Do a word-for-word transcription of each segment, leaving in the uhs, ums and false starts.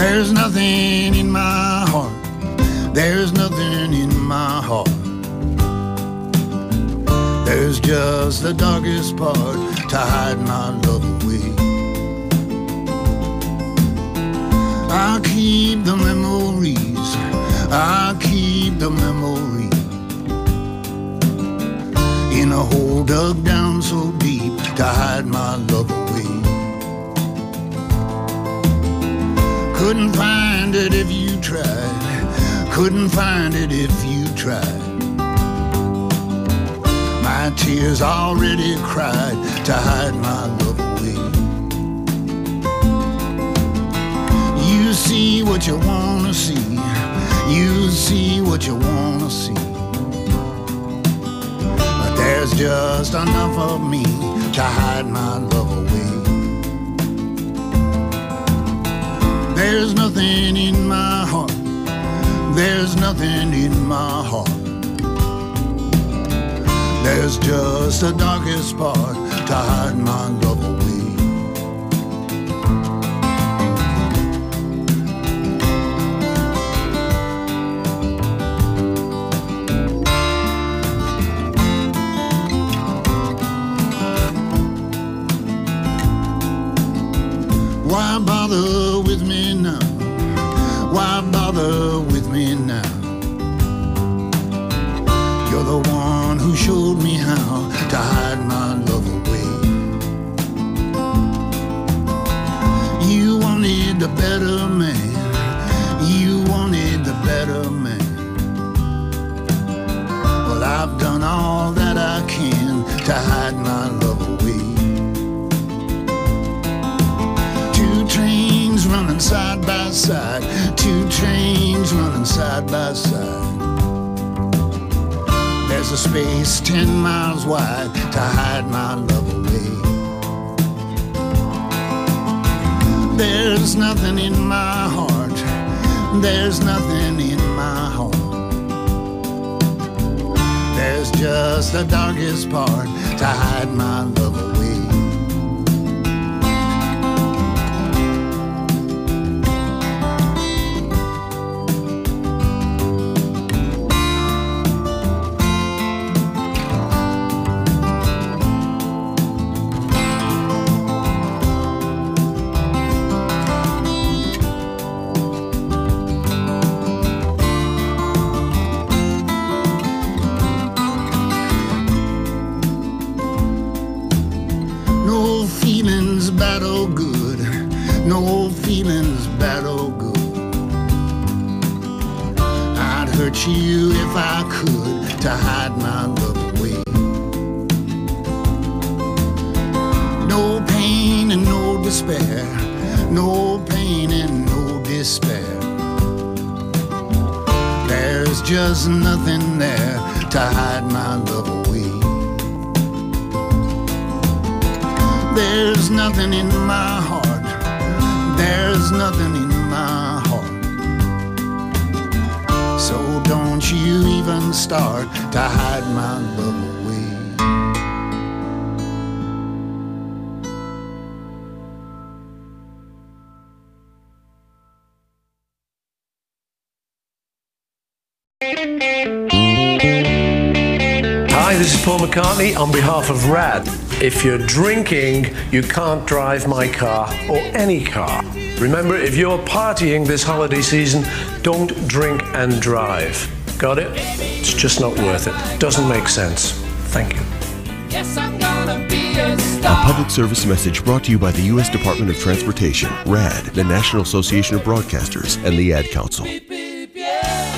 There's nothing in my heart. There's nothing in my heart. There's just the darkest part to hide my love away. I keep the memories, I keep the memories in a hole dug down so deep to hide my love away. Couldn't find it if you tried, couldn't find it if you tried. My tears already cried to hide my love away. You see what you wanna see, you see what you wanna see, but there's just enough of me to hide my love away. There's nothing in my heart, there's nothing in my heart. There's just the darkest part to hide my love away. Why bother with me now? Why bother with me now? You're the one who showed me how to hide my love away. You wanted a better man, you wanted the better man. Well, I've done all that I can to hide my love away. Two trains running side by side, two trains running side by side. There's a space ten miles wide to hide my love away. There's nothing in my heart, there's nothing in my heart. There's just the darkest part to hide my love away. No feelings bad or good, no feelings bad or good. I'd hurt you if I could to hide my love away. No pain and no despair, no pain and no despair. There's just nothing there to hide my love away. There's nothing in my heart, there's nothing in my heart. So don't you even start to hide my love away. Hi, this is Paul McCartney on behalf of RAD. If you're drinking, you can't drive my car or any car. Remember, if you're partying this holiday season, don't drink and drive. Got it? It's just not worth it. Doesn't make sense. Thank you. Yes, I'm gonna be a star. A public service message brought to you by the U S Department of Transportation, RAD, the National Association of Broadcasters, and the Ad Council. Beep, beep, yeah.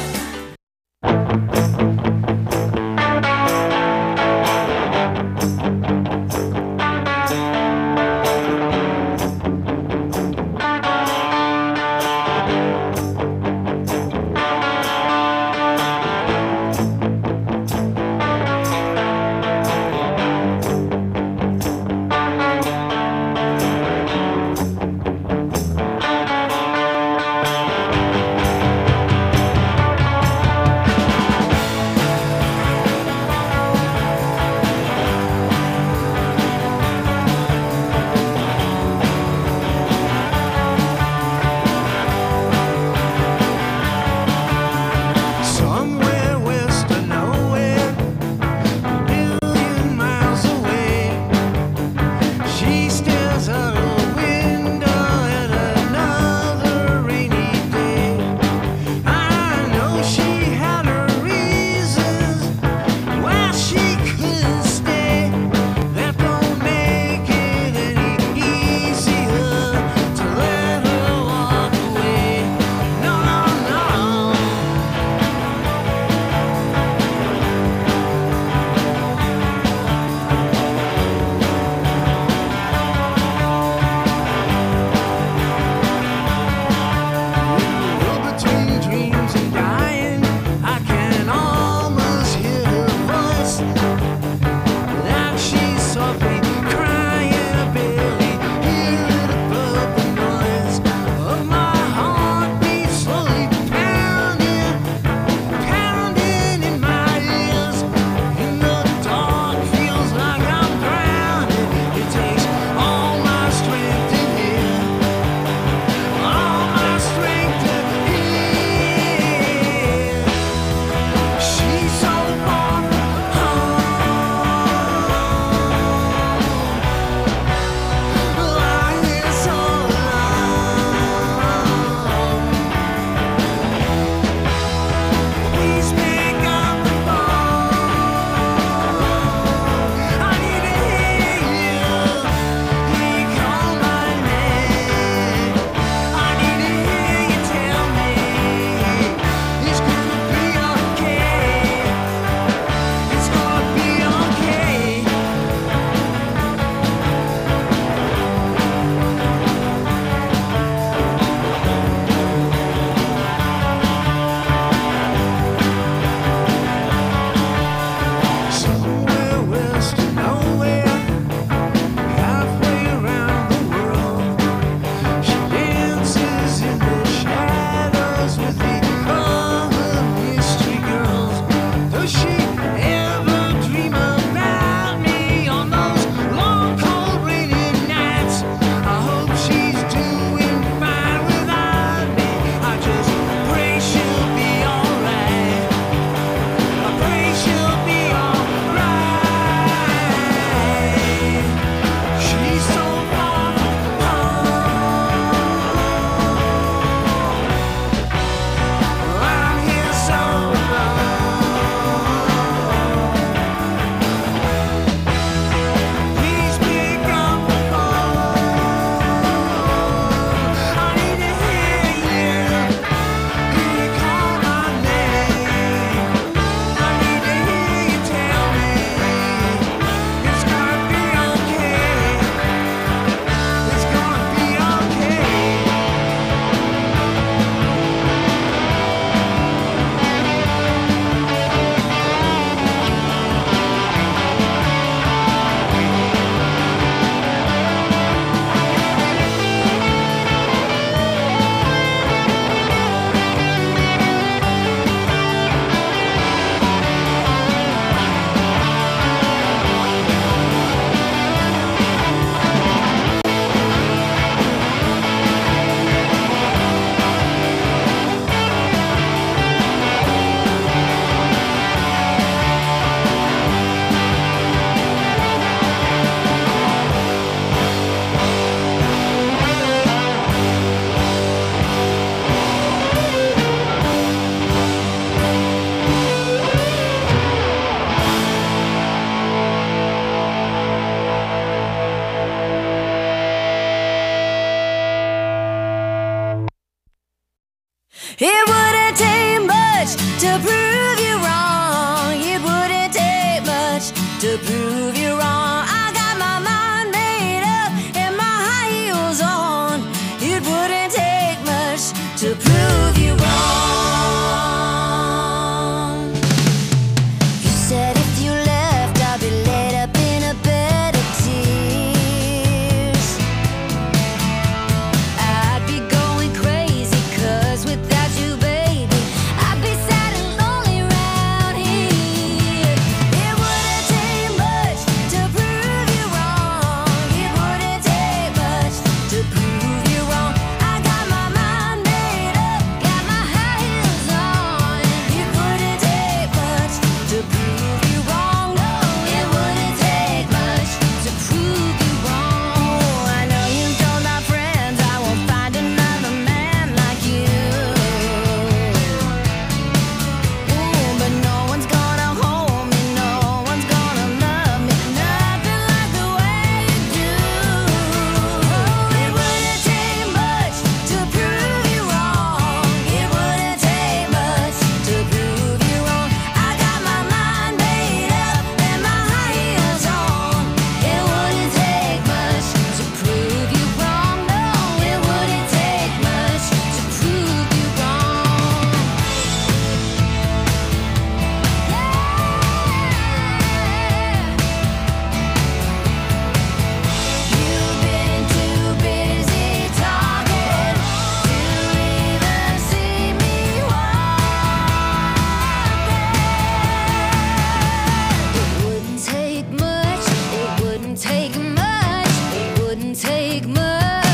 take much. It wouldn't take much.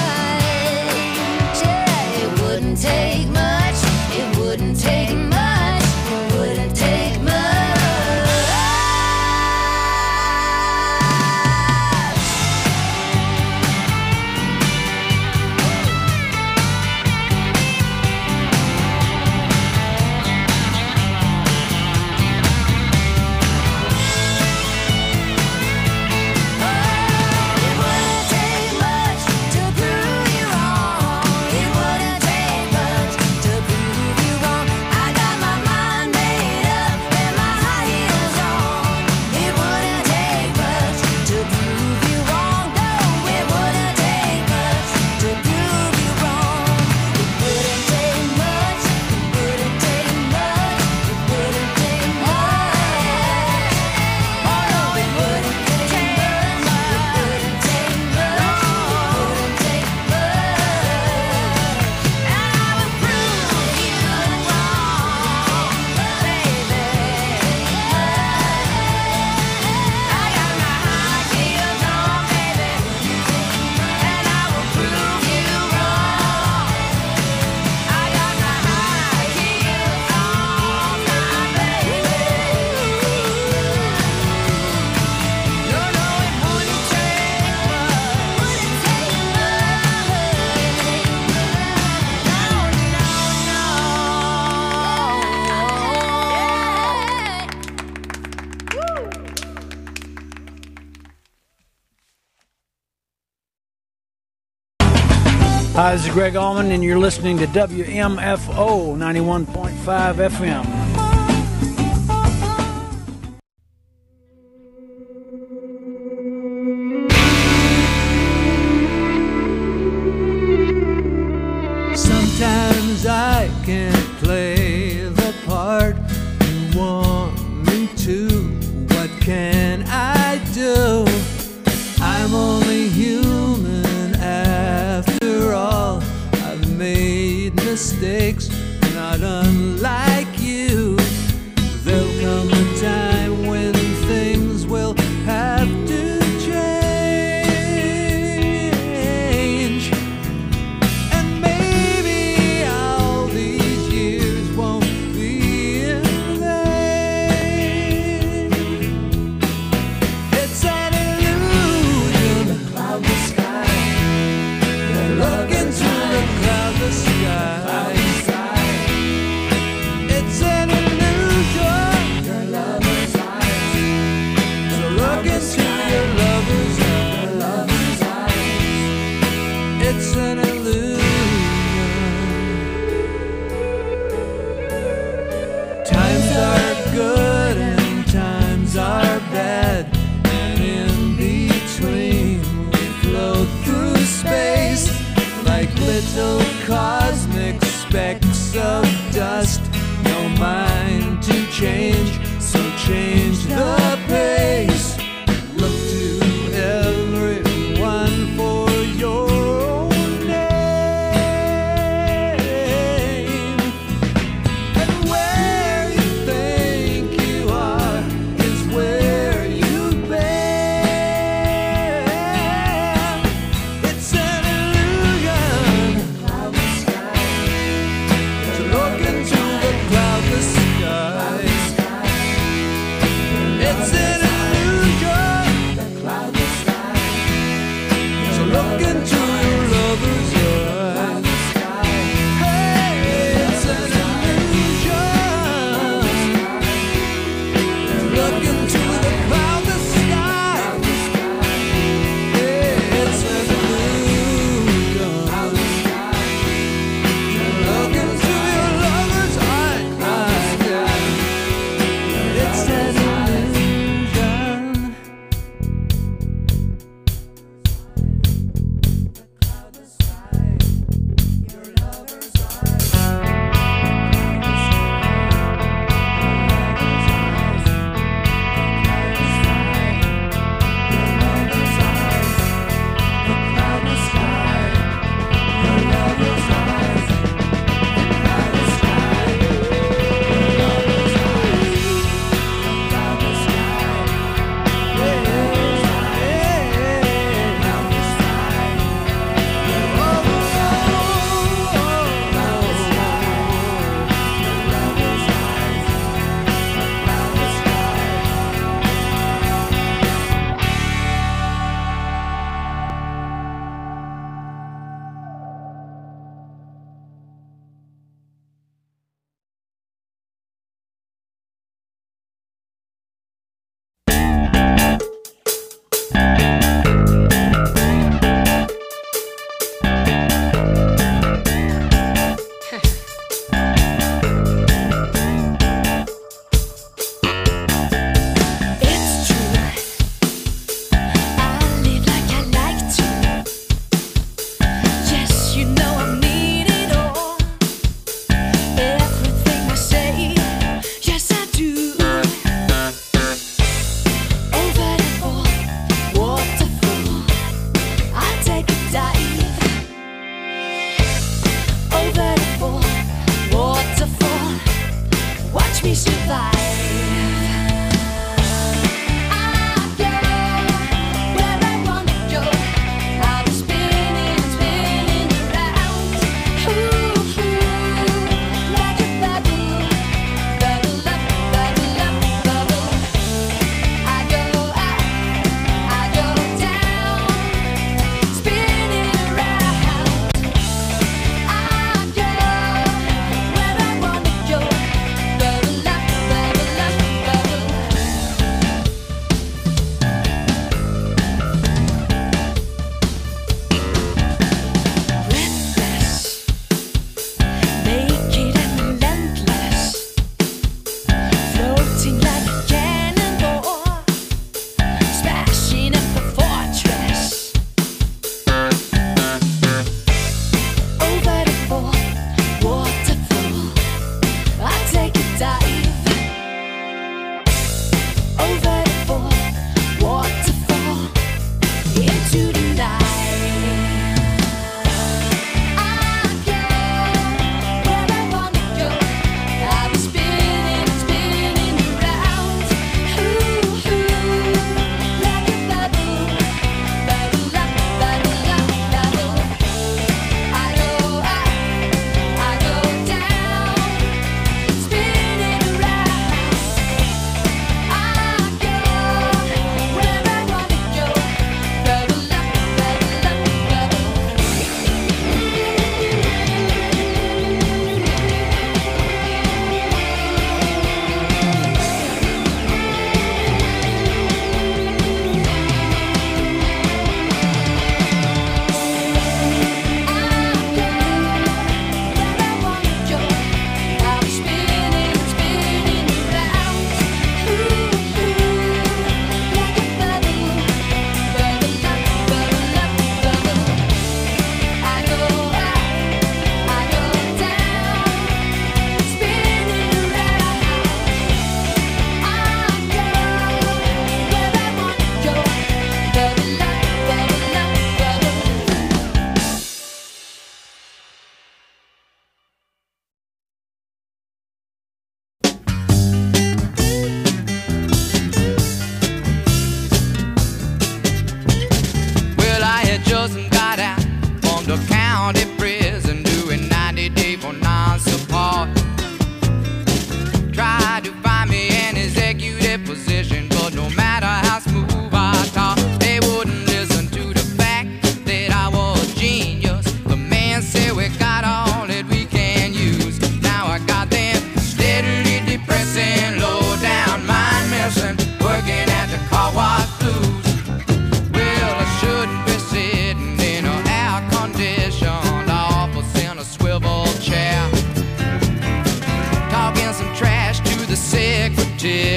Yeah, it wouldn't take much. It wouldn't take much. It wouldn't take much. Hi, this is Greg Allman, and you're listening to W M F O ninety-one point five F M. Sometimes I can't play the part you want me to. What can I do? I'm only human after all. I've made mistakes, not unlike you. There'll come a time when things will have to change. And maybe all these years won't be in vain. It's an illusion, a cloudless sky. Look into the cloudless sky. It's an illusion, your lover's eyes. So look into your lover's eyes. It's an illusion. Times are good and times are bad, and in between we float through space like little cosmic specks of dust. No mind to change, so change the pace. Look to everyone for your own name. And where you think you are is where you've been. It's an illusion, cloudless sky. To look into the cloudless sky. It's an illusion, the cloudless sky. So look into your lover's eyes. Hey, it's an illusion. Look into the cloudless sky. Hey, it's an illusion. Look into your lover's eyes. It's an illusion.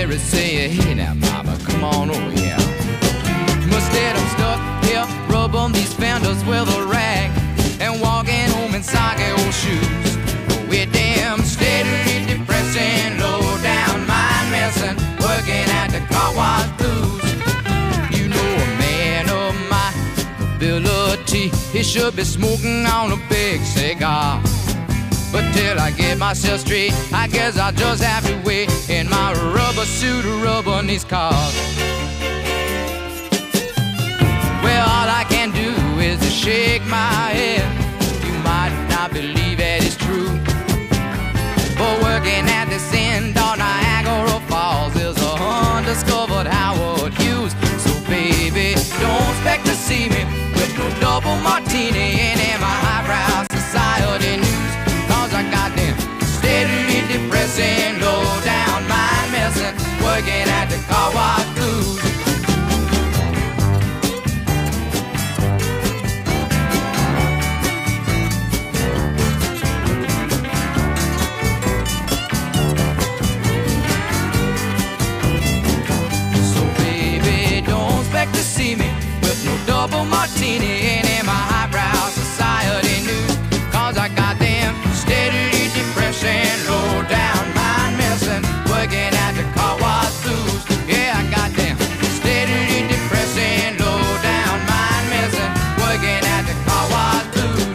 Jerry say, hey now mama, come on over here. Instead I'm stuck here, rubbing these fenders with a rag and walking home in soggy old shoes. With them steadily depressing, low down mind messing, working at the car wash blues. You know a man of my ability, he should be smoking on a big cigar. But till I get myself straight, I guess I'll just have to wait in my rubber suit, rubbing these cars. Well, all I can do is to shake my head. You might not believe it is true, but working at this end on Niagara Falls is a undiscovered Howard Hughes. So baby, don't expect to see me with no double martini and in my highbrow society news. Cause I got them steadily depressing, low down mind messing, working at the car wash blues. To see me with no double martini and in my highbrow society news. Cause I got them steadily depressing, low down mind messing, working at the car wash blues. Yeah, I got them steadily depressing, low down mind messing, working at the car wash blues.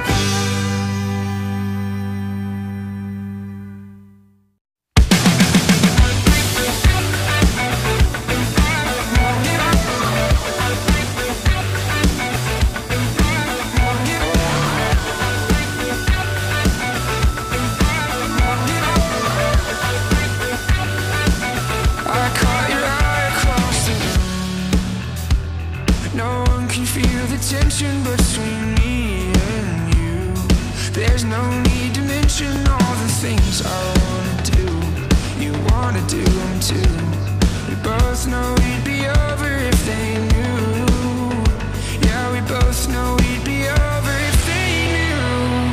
Tension between me and you. There's no need to mention all the things I wanna do. You wanna do them too. We both know we'd be over if they knew. Yeah, we both know we'd be over if they knew.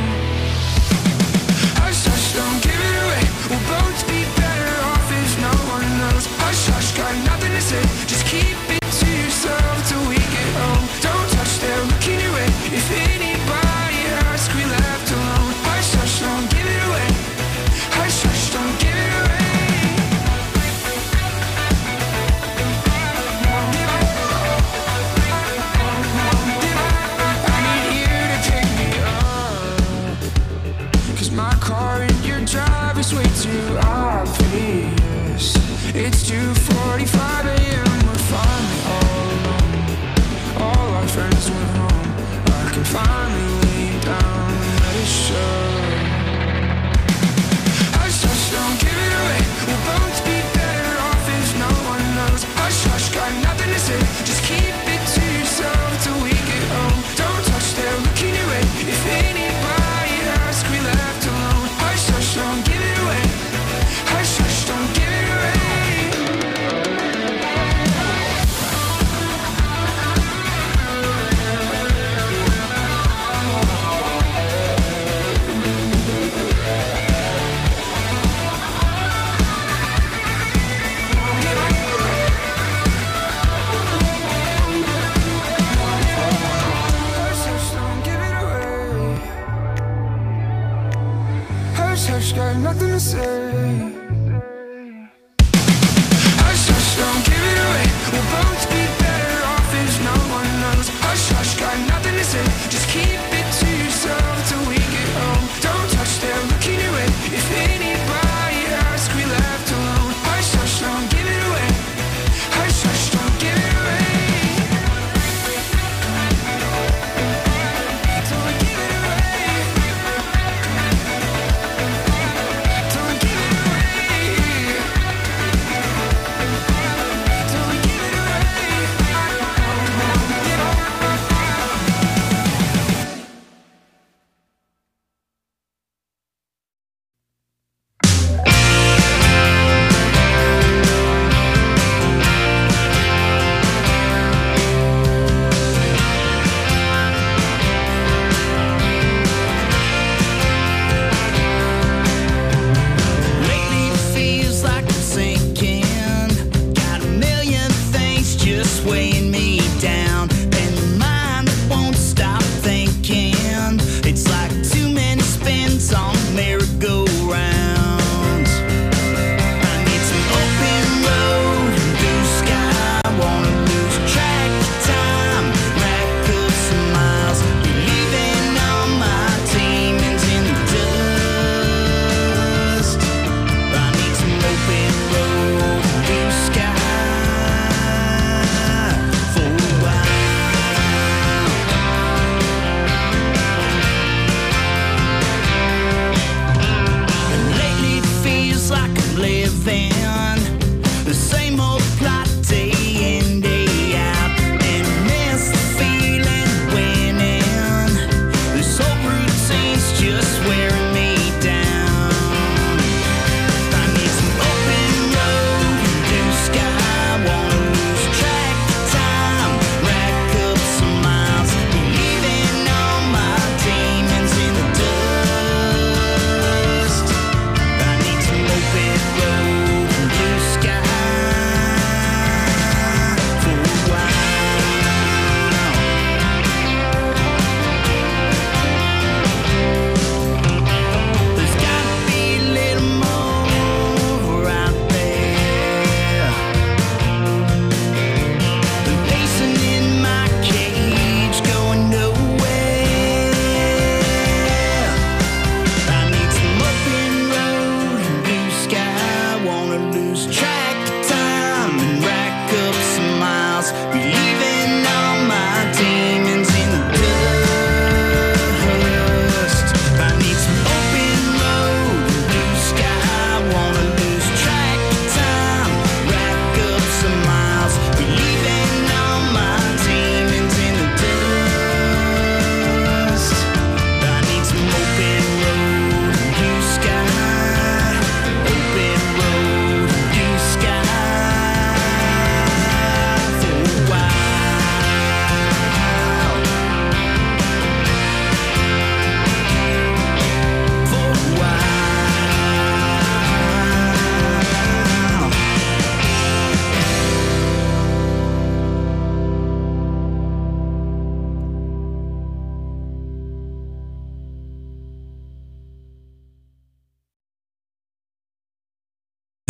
Hush, hush, don't give it away. We'll both be better off if no one knows. Hush, hush, got nothing to say. Just keep it to yourself till we get home. Don't touch, they're looking your way. If anybody asks, we left alone. Hush, hush, don't give it away. Hush, hush, don't give it away. I need you to pick me up, cause my car and your drive is way too obvious. It's two forty-five a m, we're finally all alone. All our friends went home. I can finally lay down and let it show. Hush, hush, don't give it away. We'll both be better off if no one knows. Hush, hush, got nothing to say. Just keep it to yourself till we get home. Don't touch, they're looking your way. If anybody asks, we left alone. Hush, hush, don't give it away. Hush, hush, don't give it away. Hush, got nothing to say. Hush, hush, don't give it away. We'll both be better off if no one knows. Hush, hush, got nothing to say. Just keep it to yourself till we get home. Don't touch, they're looking your way. If anybody asks, we left alone. Hush, hush, don't give it away. Hush, hush, don't give it away. Don't give it away. Don't give it away.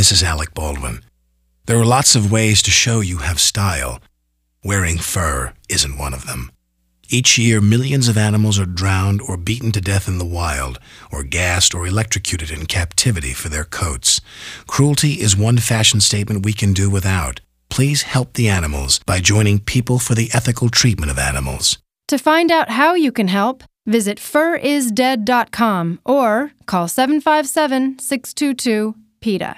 This is Alec Baldwin. There are lots of ways to show you have style. Wearing fur isn't one of them. Each year, millions of animals are drowned or beaten to death in the wild, or gassed or electrocuted in captivity for their coats. Cruelty is one fashion statement we can do without. Please help the animals by joining People for the Ethical Treatment of Animals. To find out how you can help, visit fur is dead dot com or call seven five seven, six two two, PETA.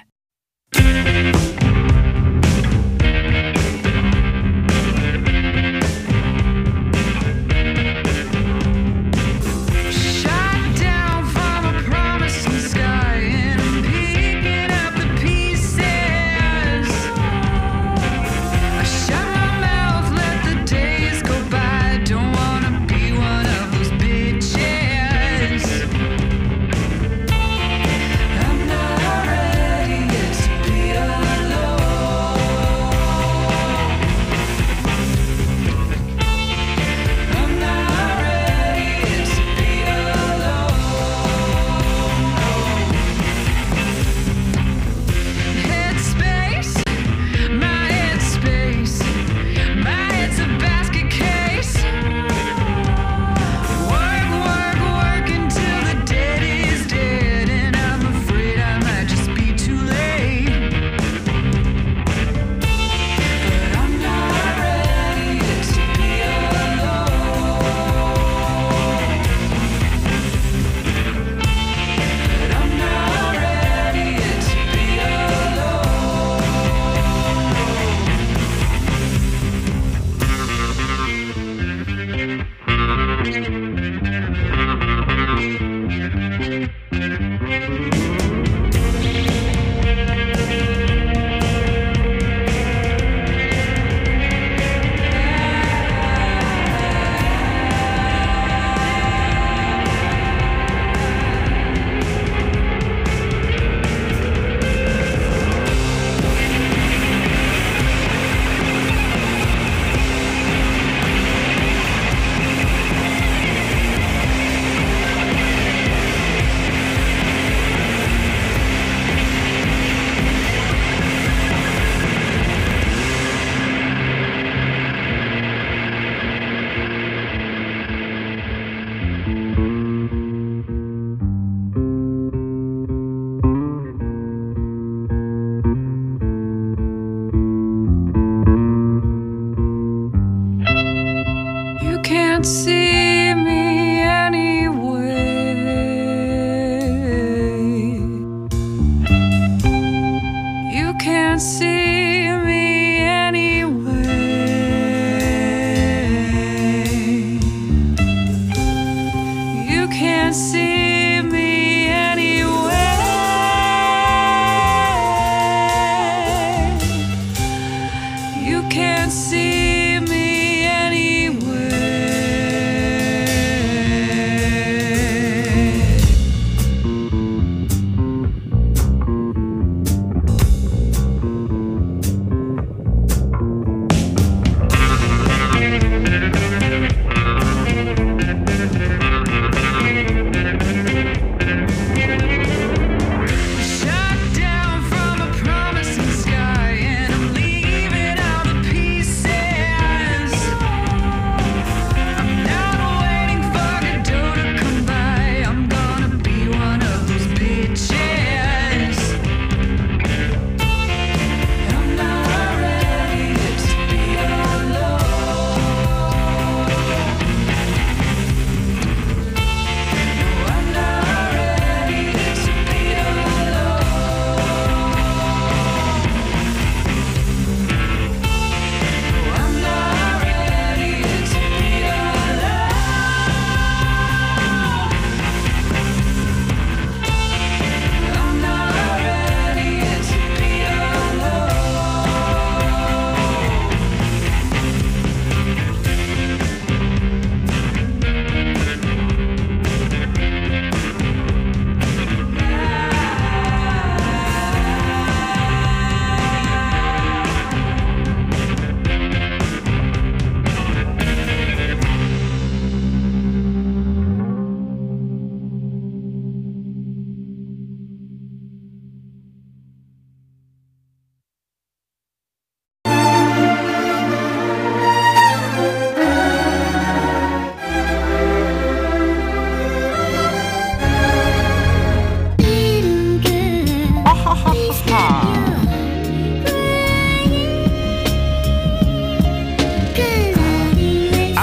See me anyway. You can't see me anyway. You can't see me anyway. You can't see me anyway.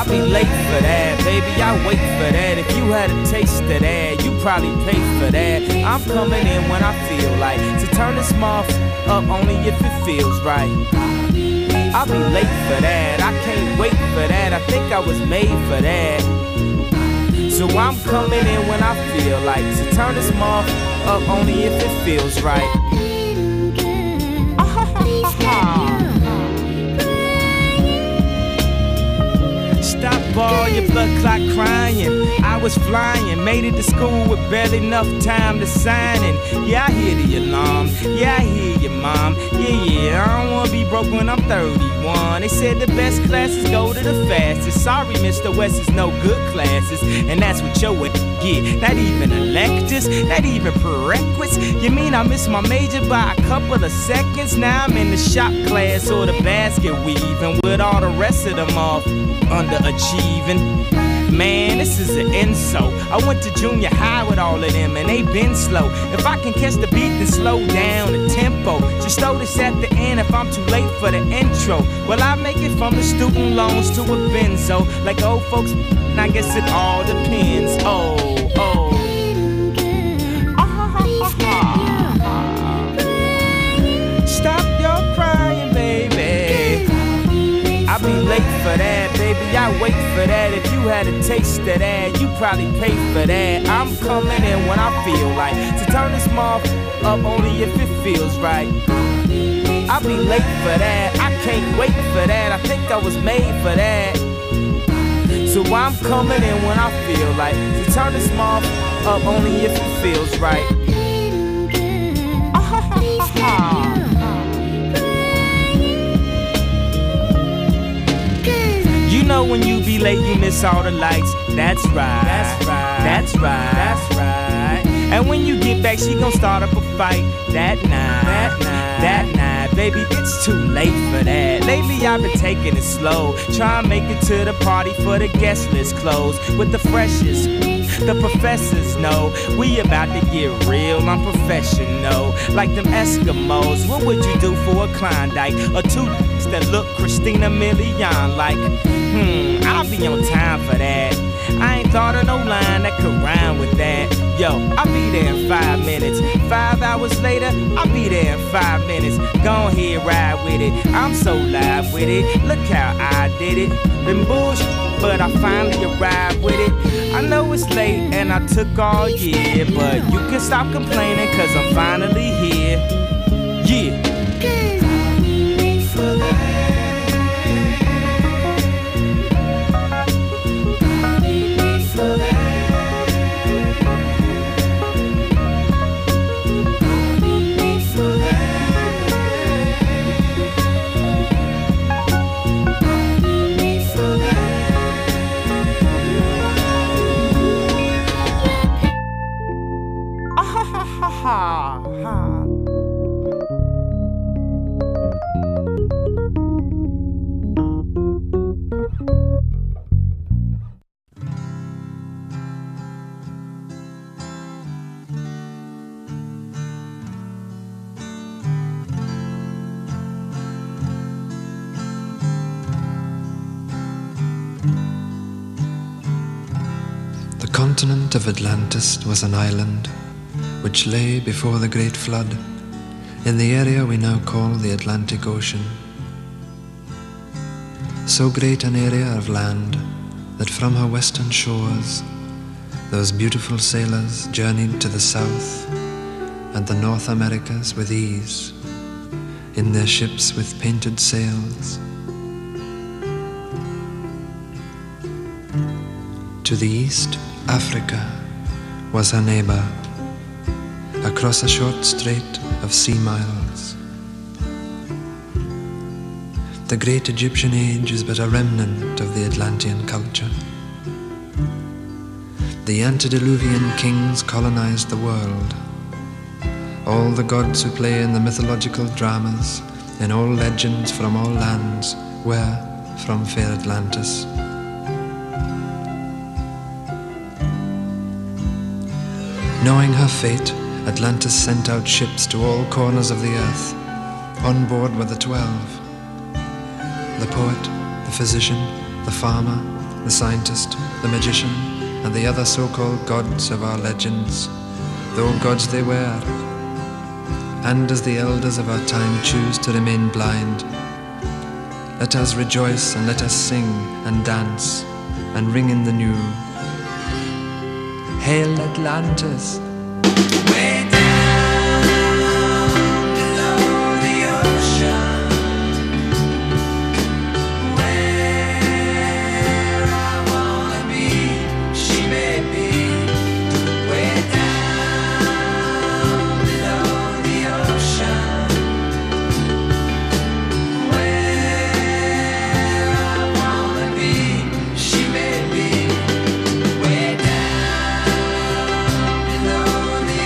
I'll be late for that, baby, I wait for that. If you had a taste of that, you probably pay for that. I'm coming in when I feel like to turn this muff up only if it feels right. I'll be late for that, I can't wait for that. I think I was made for that. So I'm coming in when I feel like to turn this muff up only if it feels right. Stop all your blood clot crying. I was flying, made it to school with barely enough time to sign in. Yeah, I hear the alarm. Yeah, I hear you, mom. Yeah, yeah, I don't wanna be broke when I'm thirty-one. They said the best classes go to the fastest. Sorry, Mister West is no good classes, and that's what your get. Not even electives, not even prerequisites. You mean I missed my major by a couple of seconds? Now I'm in the shop class or the basket weaving with all the rest of them off underachieving. Man, this is an insult. I went to junior high with all of them and they been slow. If I can catch the beat, then slow down the tempo. Just throw this at the end if I'm too late for the intro. Well, I make it from the student loans to a benzo. Like old folks, I guess it all depends. Oh, oh. Stop your crying, baby. I'll be late for that, baby, I wait for that. If you had a taste of that, you probably pay for that. I'm coming in when I feel like to turn this muff up only if it feels right. I'll be late for that, I can't wait for that. I think I was made for that. So I'm coming in when I feel like to turn this muff up only if it feels right. You know when you be late, you miss all the lights. That's right. That's right. That's right. That's right. And when you get back, she gon' start up a fight. That night. That night. That night. Baby, it's too late for that. Lately I've been taking it slow. Try and make it to the party for the guest list closed with the freshest. The professors know we about to get real, I'm professional. Like them Eskimos, what would you do for a Klondike? Or two that look Christina Milian like? Hmm, I'll be on time for that. I ain't thought of no line that could rhyme with that. Yo, I'll be there in five minutes. Five hours later, I'll be there in five minutes. Go ahead, ride with it. I'm so live with it. Look how I did it. Been bullshit, but I finally arrived with it. I know it's late and I took all year, but you can stop complaining cause I'm finally here. Yeah. The continent of Atlantis was an island which lay before the Great Flood in the area we now call the Atlantic Ocean. So great an area of land that from her western shores those beautiful sailors journeyed to the South and the North Americas with ease in their ships with painted sails. To the east, Africa was her neighbor, across a short strait of sea miles. The great Egyptian age is but a remnant of the Atlantean culture. The antediluvian kings colonized the world. All the gods who play in the mythological dramas, in all legends from all lands, were from fair Atlantis. Knowing her fate, Atlantis sent out ships to all corners of the earth. On board were the twelve. The poet, the physician, the farmer, the scientist, the magician, and the other so-called gods of our legends, though gods they were. And as the elders of our time choose to remain blind, let us rejoice and let us sing and dance and ring in the new. Hail Atlantis! Way down below the ocean, where I wanna be, she may be. Way down below the ocean, where I wanna be, she may be. Way down below the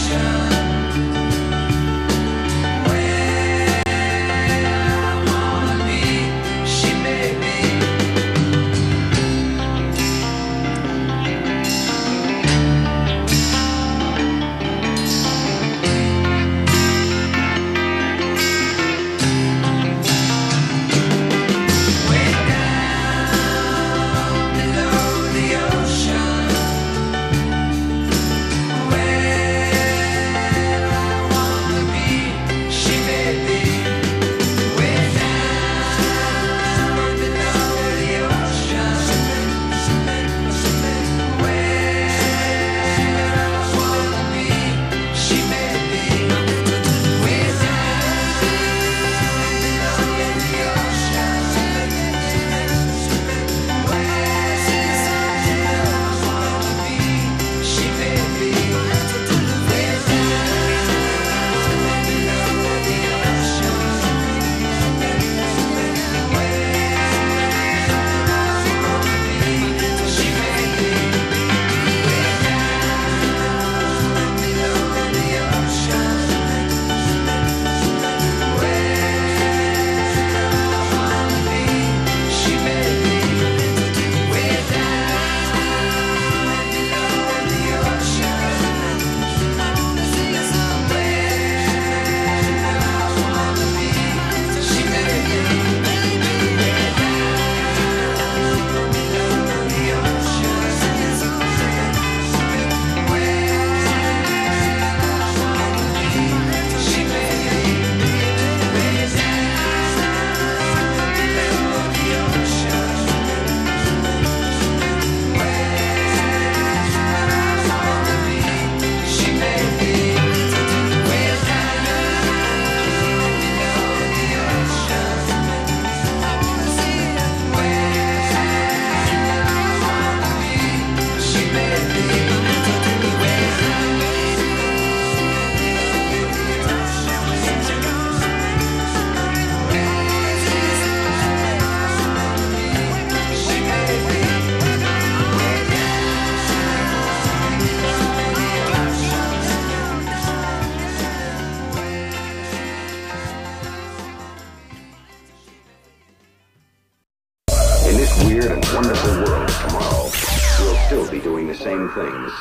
same things.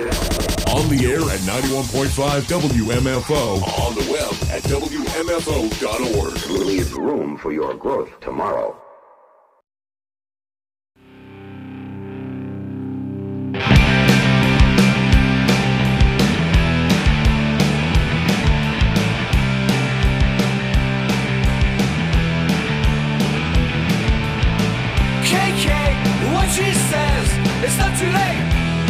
On the air at ninety-one point five W M F O. On the web at W M F O dot org. Leave room for your growth tomorrow. K K, what she says, it's not too late.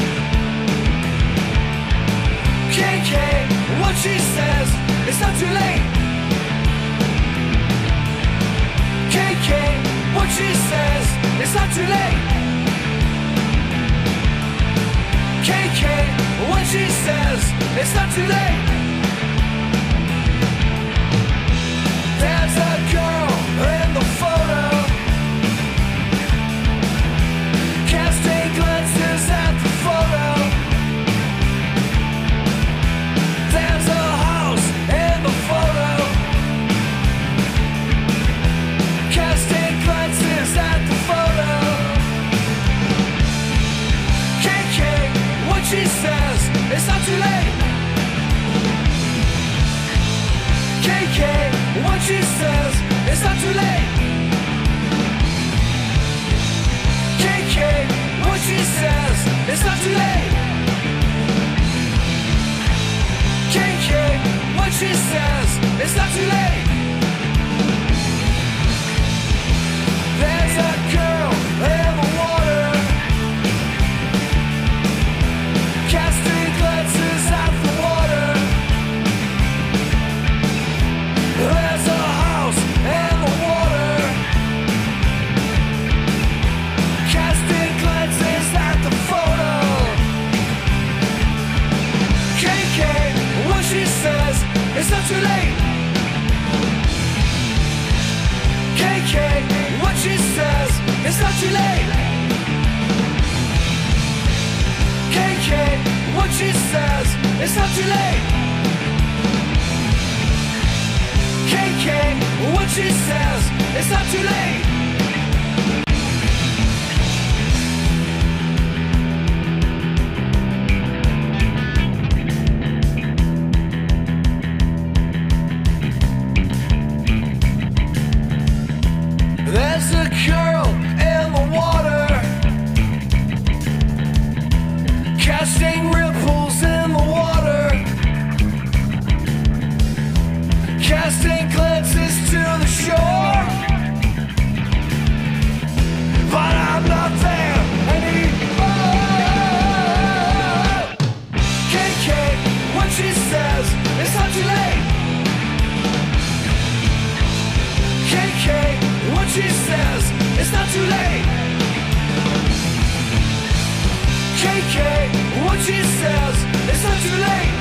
K K, what she says, it's not too late. K K, what she says, it's not too late. K K, what she says, it's not too late. There's a girl in the photo, casting glances at the photo. There's a house in the photo, casting glances at the photo. K K, what she says, it's not too late. she says it's not too late. There's a girl in the water, casting glances at the water. There's a house in the water, casting glances at the photo. K K, what she says, it's not too late. K K, what she says, it's not too late. K K, what she says, it's not too late. K K, what she says, it's not too late. There's a girl in the water, casting ripples in the water, casting glances to the shore. But I'm not there anymore. K K, what she says, it's not too late. K K, what she says, it's not too late. K K, what she says, it's not too late.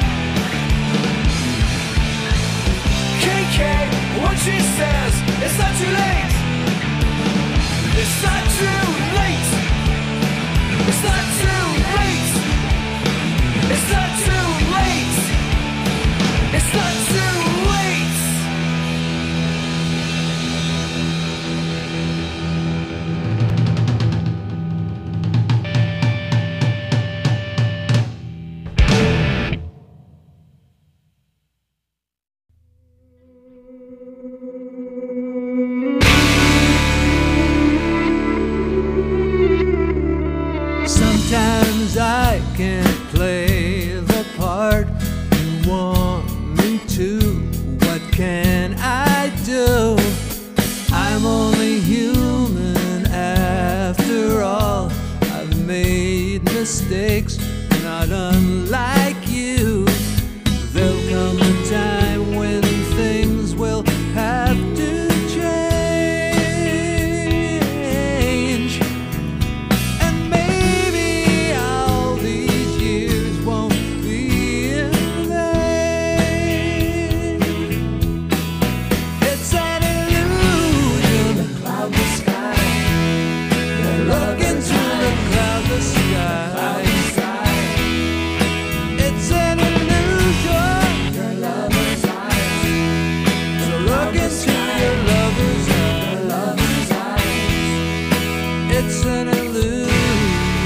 K K, what she says, it's not too late. It's not too late. It's not too late. It's not too late. It's not too late. Sometimes I can't play the part you want me to. What can I do? I'm only human after all. I've made mistakes, not unlike you. There'll come a time when things will have to change. And maybe all these years won't be in vain. It's an illusion, the cloudless sky. Look into the cloudless sky. It's an illusion, your lover's eyes. So look into your lover's eyes. It's an illusion.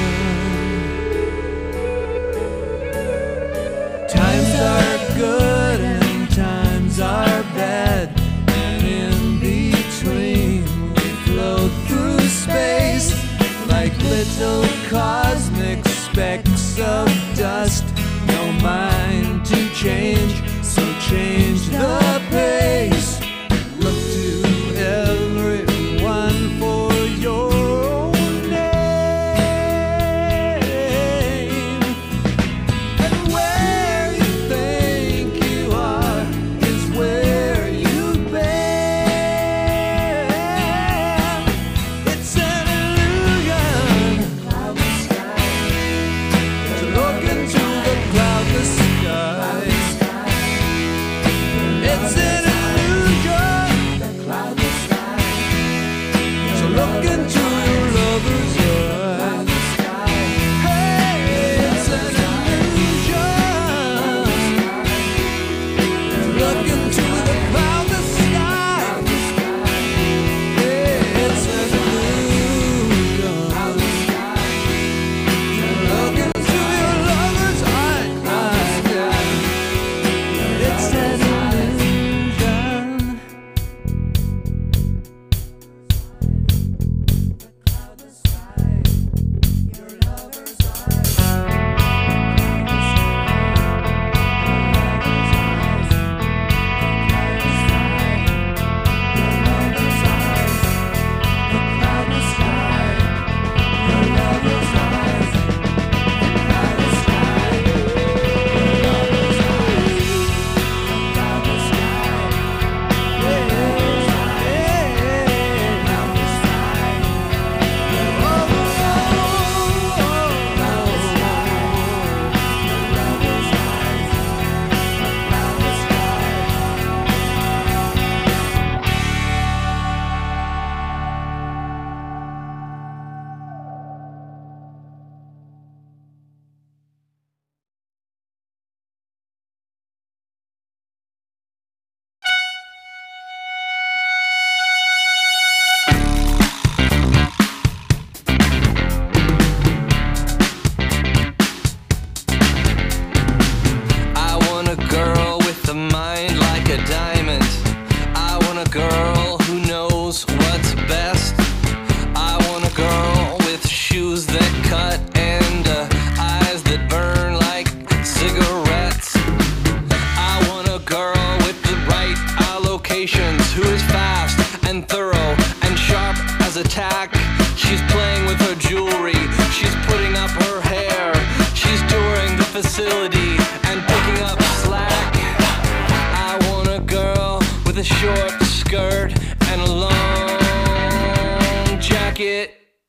Times are good and times are bad, and in between we float through space like little cosmic specks of dust. No mind to change, so change the pace. Look to everyone for your own name. And where you think you are is where you've been. It's an illusion, cloudless sky. To look into the cloudless sky. It's an illusion. jacket.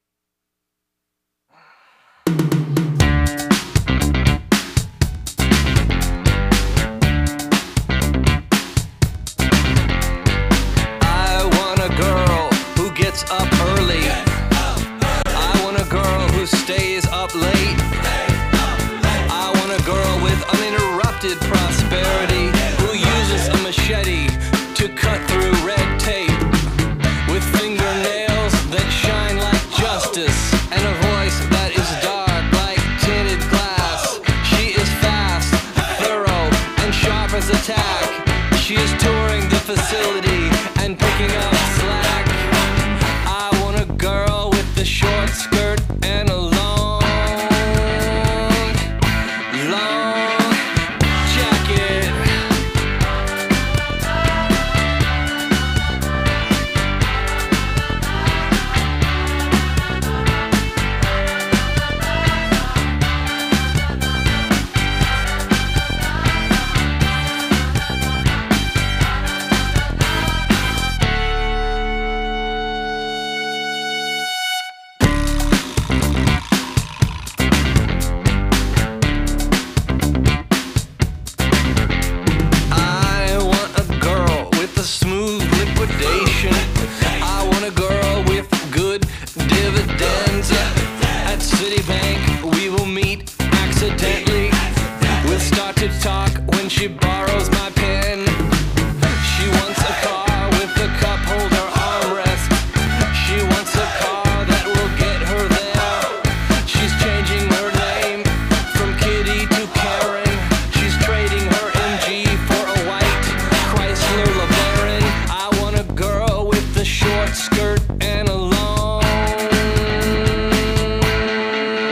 I want a girl who gets up early. I want a girl who stays up late. I want a girl with uninterrupted prosperity, who uses a machete to cut through red tape, with fingernails that shine like justice, and a voice that is dark like tinted glass. She is fast, thorough, and sharp as a tack. She is touring the facility and picking up slack. I want a girl with a short skirt and a long, long jacket. I want a girl with a smooth liquidation. I want a girl with good dividends. At Citibank, we will meet accidentally. We'll start to talk when she borrows my pen. She wants a car with a cup holder armrest. She wants a car that will get her there. She's changing her name from Kitty to Karen. She's trading her M G for a white Chrysler LeBaron. I want a girl with a short skirt and a long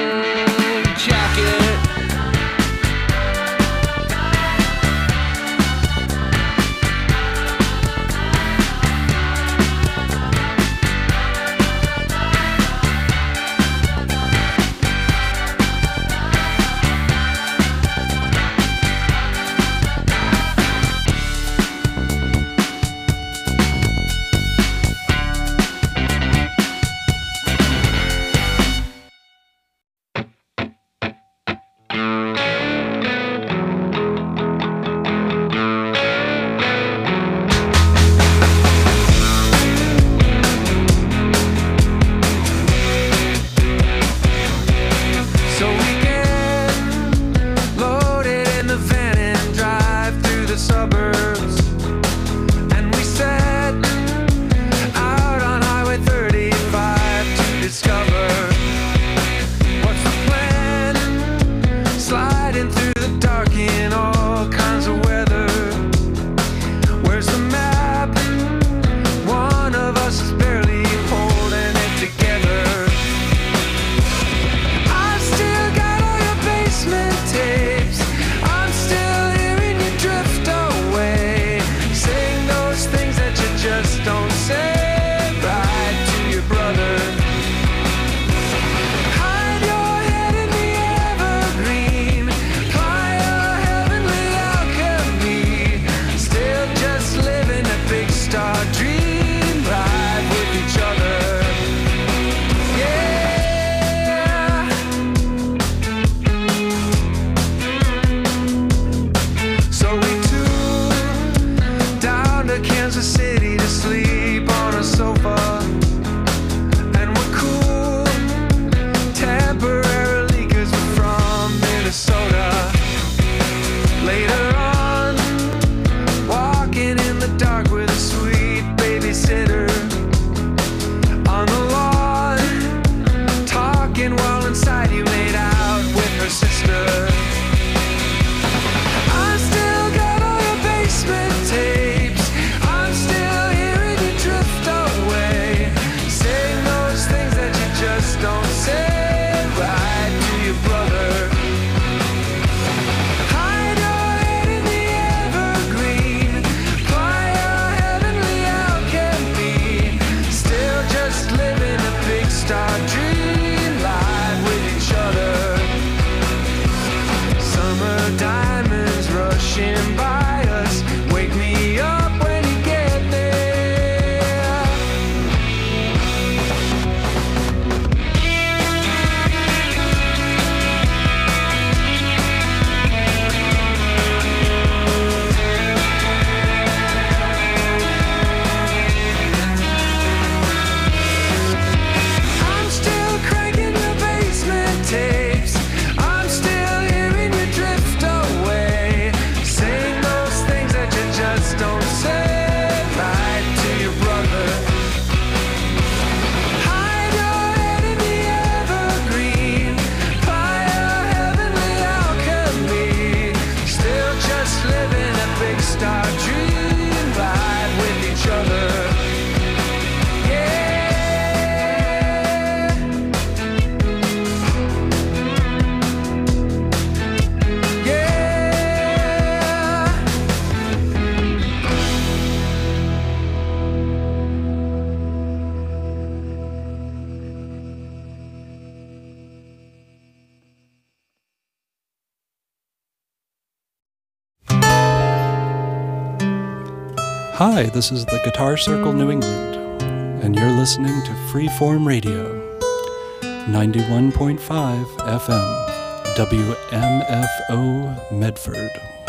jacket. Hi, this is the Guitar Circle New England, and you're listening to Freeform Radio, ninety-one point five F M, W M F O Medford.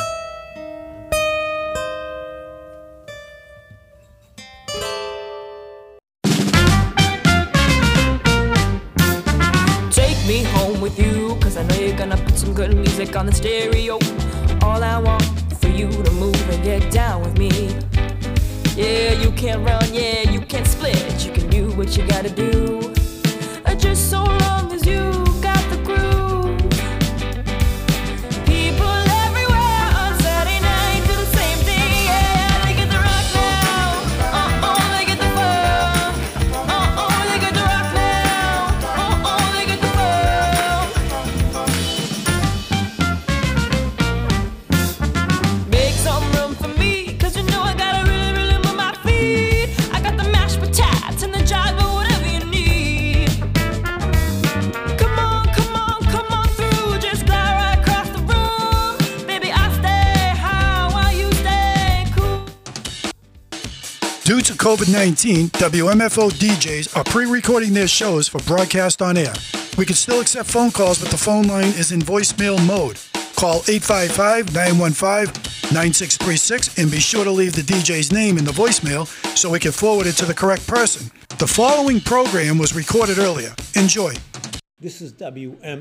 Take me home with you, cause I know you're gonna put some good music on the stereo. All I want for you to move and get down with me. Yeah, you can't run, yeah, you can't split. You can do what you gotta do. Uh, Just so long as you got the groove. People everywhere on Saturday night do the same thing. Yeah, they get the rock now. Uh-oh, they get the funk. Uh-oh, they get the rock now. Uh-oh, they get the funk. Make some room for me, cause you know I gotta really, really move my feet. I got the mashed potatoes and the jive, but whatever you need. Come on, come on, come on through. Just glide right across the room. Baby, I stay high while you stay cool. Due to COVID nineteen, W M F O D Js are pre-recording their shows for broadcast on air. We can still accept phone calls, but the phone line is in voicemail mode. Call eight five five, nine one five, nine six three six and be sure to leave the D J's name in the voicemail so we can forward it to the correct person. The following program was recorded earlier. Enjoy. This is W M